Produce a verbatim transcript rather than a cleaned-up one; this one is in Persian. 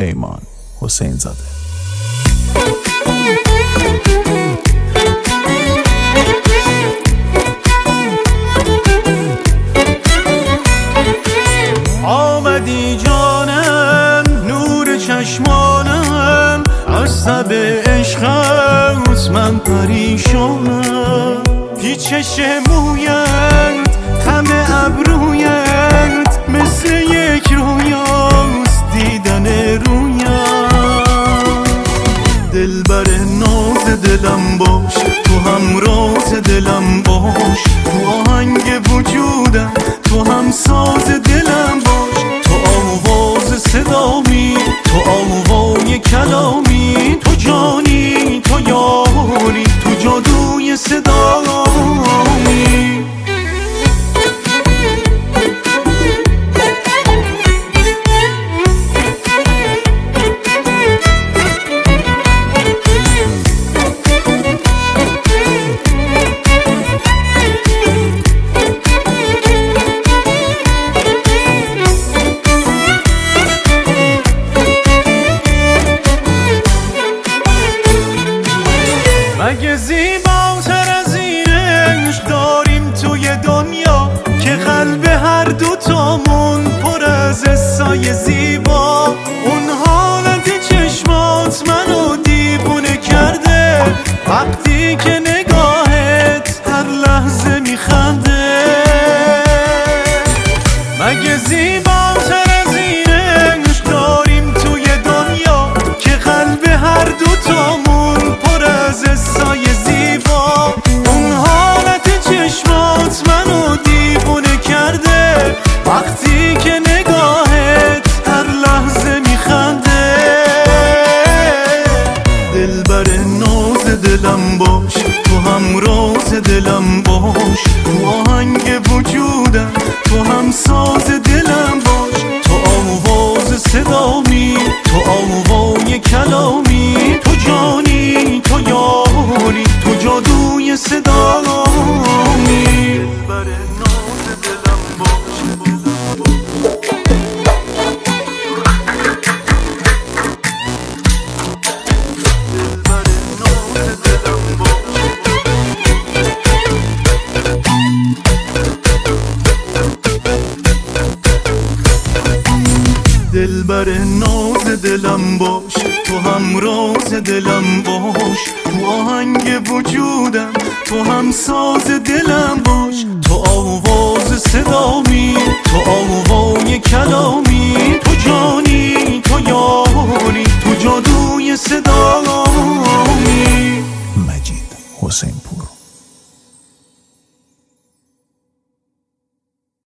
پیمان حسین زاده. آمدی جانم نور چشمانم، از تب عشقت من پریشانم. پیچش مویت خم ابرویت مثل یک رویاست دیدن رویت. دلبر ناز دلم باش، تو هم راز دلم باش، تو آهنگ وجودم، تو هم ساز دلم باش. تو آواز صدامی، تو آوای کلامی، تو جانی، تو یاری، تو جادوی صدامی. مگه زیباتر از این عشق داریم توی دنیا، که قلب هر دوتامون پر از حسای زیبا. اون حالت چشمات منو دیوونه کرده، وقتی که نگاهت هر لحظه میخنده. مگه زیباتر از این عشق داریم توی دنیا، که قلب هر دوتامون پر از حسای زیبا. اون حالت چشمات منو دیوونه کرده، وقتی که نگاهت هر لحظه میخنده. دلبر ناز دلم باش، تو هم راز دلم باش، تو آهنگ وجودم، تو هم ساز دلم باش. تو آواز صدامی، تو آوای کلامی، تو جانی، تو یاری، تو جادوی صدامی. دلبر ناز دلم باش. دلبر ناز دلم باش، تو هم راز دلم باش، تو آهنگ وجودم، تو هم ساز دلم باش. تو آواز صدامی، تو آوای کلامی، تو جانی، تو یاری، تو جادوی صدامی. مجید حسین.